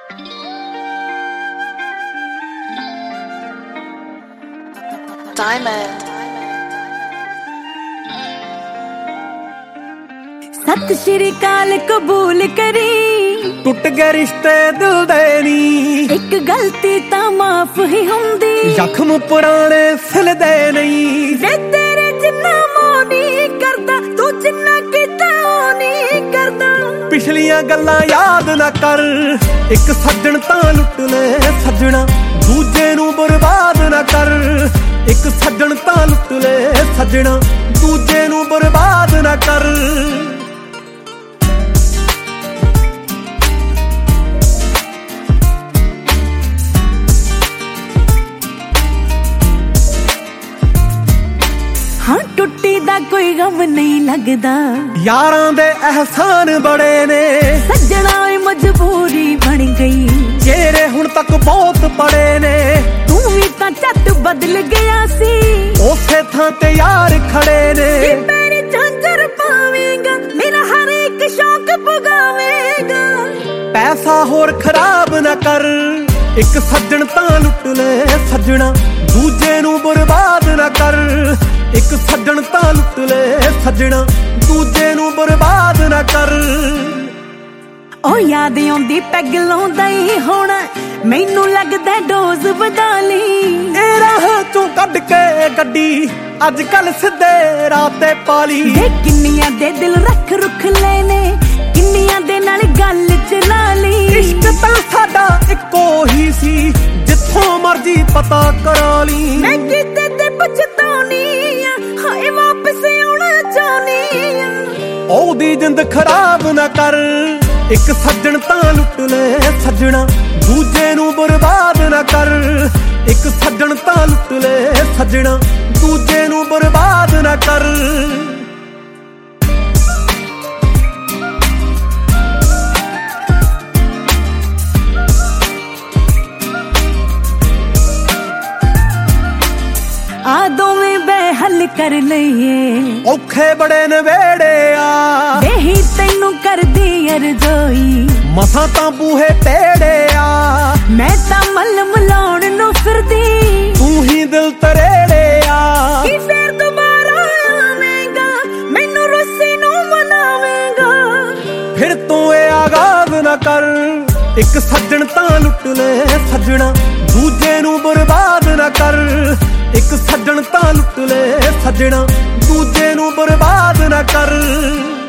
Diamond सत श्री अकाल कबूल करी टुट गए रिश्ते दिल दे नी एक गलती ता माफ ही हुंदी जख्म पुराने सिलदे नहीं वे तेरे जिन्ना मोह नहीं करदा तू जिन्ना कीता ओ नहीं करदा पिछलियां गल्लां याद ना कर एक सज्जन तां लुट ले सज्जणा दूजे नूं बर्बाद ना कर एक सज्जन तां लुट ले सज्जणा दूजे नूं बर्बाद ना कर हाँ टुट्टी दा कोई गम नहीं लगदा यारां दे एहसान बड़े ने सज्जणा मजबूरी बन गई चेहरे हुण तक बहुत पड़े ने तू भी तां झट बदल गया सी उसे थां ते यार खड़े ने मेरी झांझर पावेगा मेरा हर एक शौक पुगावेगा पैसा होर खराब ना कर एक सज्जन तां लुट ले सज्जणा दूजे नूं बर्बाद ना कर एक सज्जन तां लुट ले सज्जणा दूजे नूं बर्बाद ना कर ओ याद आउंदी पैग लाउंदा ही होना मैनू लगदा डोज वधा लई ए राह चों कढ के गड्डी अज कल सिद्धे राह ते पाली किन्नियां दे दिल रख रुख लेने किन्नियां दे नाल गल चला ली इश्क तां साडा इक्को ही सी जिथों मर्जी पता करा ली मैं किते ते पछताउनी आ हाय वापस आउणा चाहनी आ ओदी जिंद खराब ना कर एक सज्जन तां लुट ले सज्जणा दूजे नूं बर्बाद ना कर एक सज्जन तां लुट ले सज्जणा दूजे नूं बर्बाद ना कर आ दोवें बेहल कर लईए औखे बड़े नवेड़े आ वेही तैनू कर दी अरज़ोई मसां तां बूहे पेड़े आ मैं तां मल मलाउण नूं फिरदी तू ही दिल तरेड़े आ कि फेर दोबारा आवेगा मैनू रुस्सी नूं मनावेगा फिर तू ए आगाज ना कर एक सज्जन तां लुट ले सज्जणा दूजे नूं बर्बाद ना कर एक सज्जन तां लुट ले सज्जणा दूजे नूं बर्बाद ना कर।